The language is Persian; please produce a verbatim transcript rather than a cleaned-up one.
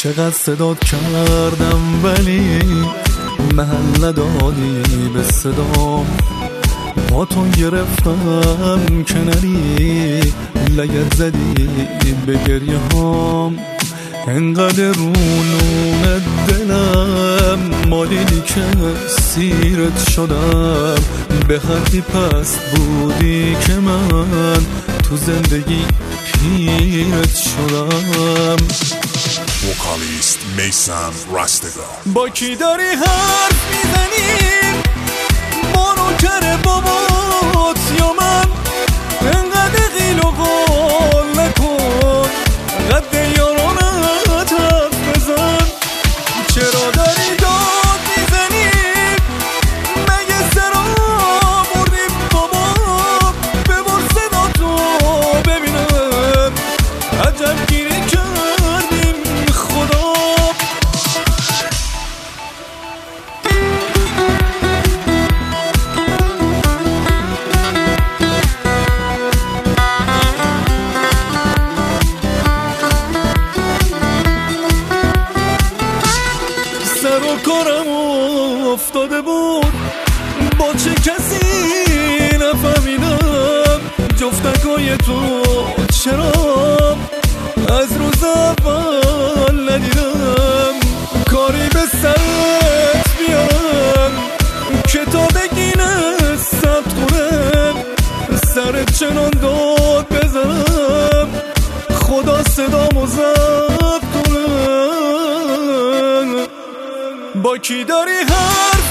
چقدر صدات کردم ولی محل ندادی به صدام، پاتون گرفتم که نری لگت زدی به گریه هام. انقدر رونون دلم مالیدی که سیرت شدم، به حدی پست بودی که من تو زندگی پیرت شدم. وکالیست میثم رستگار. با کی داری حرف میزنی؟ با نوکر بابات یا من؟ انقدر قیل و قال نکن، قد یارانت حرف بزن. چرا داری داد میزنی؟ مگه سرا بردیم بابا؟ ببر صدا تو ببینم، عجب گیری کردیم خدا. سر و کارم افتاده بود، با چه کسی نفهمیدم جفتکای تو چرا از روز اول ندیدم. کاری به سرت بیارم که تا دگینه ثبت کنم، سرت چنان داد بزنم خدا صدامو ضبط کنم. با کی داری حرف